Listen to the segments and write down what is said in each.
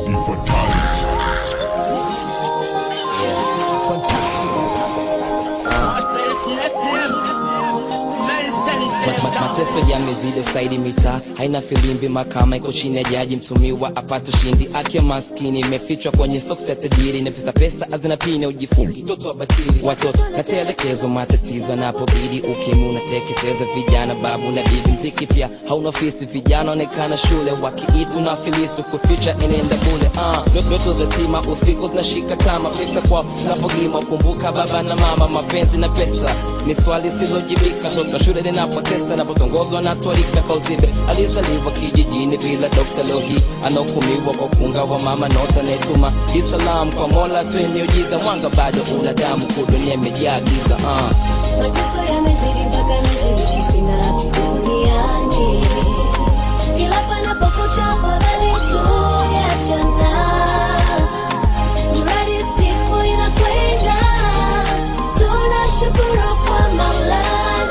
Mateso yamezidi usaidi mita, haina filimbi makama iko chini ya jaji, mtumiwa apata ushindi. Akia maskini imefichwa kwenye socks ya tajiri, na pesa hazina pini ujifungi. Toto wabatili watoto na telekezo, matatizo yanapobidi, ukimu unateketeza vijana, babu na bibi. Mziki pia hauna ofisi, vijana onekana shule, wakiitu na filisu kuficha inaenda bule. Ndoto za tima usiku zinashika tama, pesa kwa tunapogima, kumbuka baba na mama. Mapenzi na pesa ni swali silojibika, toto shule ninapotesa, napotongozwa na tuarika kwa uzibe. Alizaliwa kijijini bila dokta, lohi anahukumiwa kwa kunga wa mama nota netuma. Isalam kwa Mola tu miujiza, mwanga bado una damu, kudunia imejaa giza. Mateso yamezidi mpaka nje, sisi na duniani. Kila panapokucha fadhali tu ya jana, mradi siku inakwenda, tunashukuru kwa Maulana.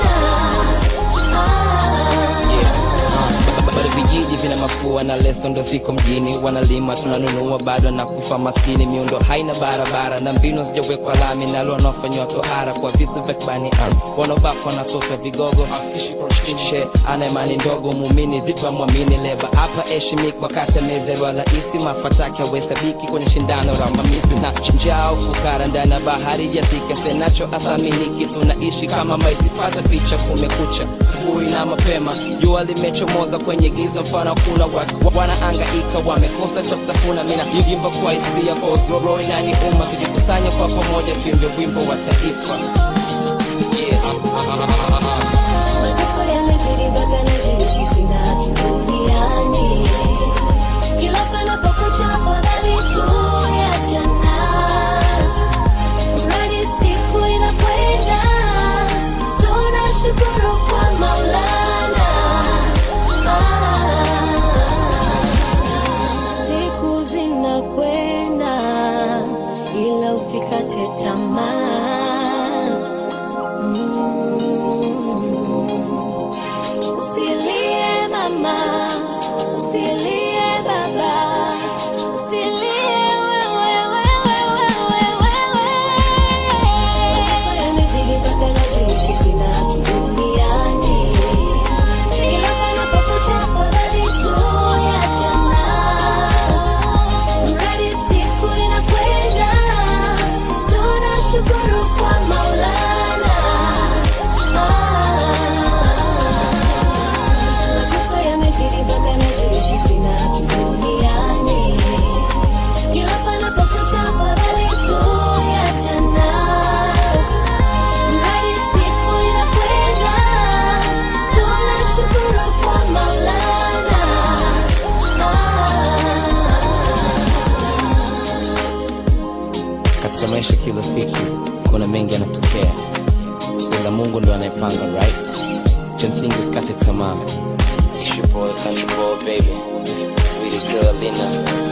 Vijiji vina mafua na leso ndo ziko mjini, wanalima tunanunua bado na kufa maskini. Miundo haina barabara na mbinu zijawekwa lami, na leo wanafanywa tohara kwa visu vya kibani. Wanobakwa na toto vigogo, she ana imani ndogo, muumini vipa muamini. Leba hapa heshimikwa kata meze wala isi, mafataki hawesabiki kwenye shindano la mamisi. Na njao fukara ndani ya bahari ya thika, senacho athaminiki, tunaishi kama maiti. Pata picha kumekucha, subuhi na mapema, jua limechomoza kwenye giza, mfano kuna watu wanaangaika, wamekosa cha kutafuna. Mina yivimba kwa hisia, kwa uzoro inani umma, tujikusanya kwa pamoja, tuimbe wimbo wa taifa. Mateso yamezidi mpaka nje, sisi na duniani. Kila panapokucha fadhali tu ya jana, mradi siku inakwenda, tunashukuru kwa Maulana. Siku zinakwenda, ila usikate tamaa. Usilie mama, usilie baba, usilie wewe. Mateso yamezidi mpaka nje, sisi na duniani. Kila panapokucha fadhali tu ya jana, mradi siku inakwenda, tunashukuru kwa Maulana. Mateso yamezidi mpaka nje, sisi na duniani. Kila panapokucha fadhali tu ya jana, mradi siku inakwenda, tunashukuru kwa Maulana. Katika maisha kila siku kuna mengi yanatokea, ila Mungu ndo anayepanga, right? Cha msingi usikate tamaa. It's your boy, country boy, baby. We the girl Lina.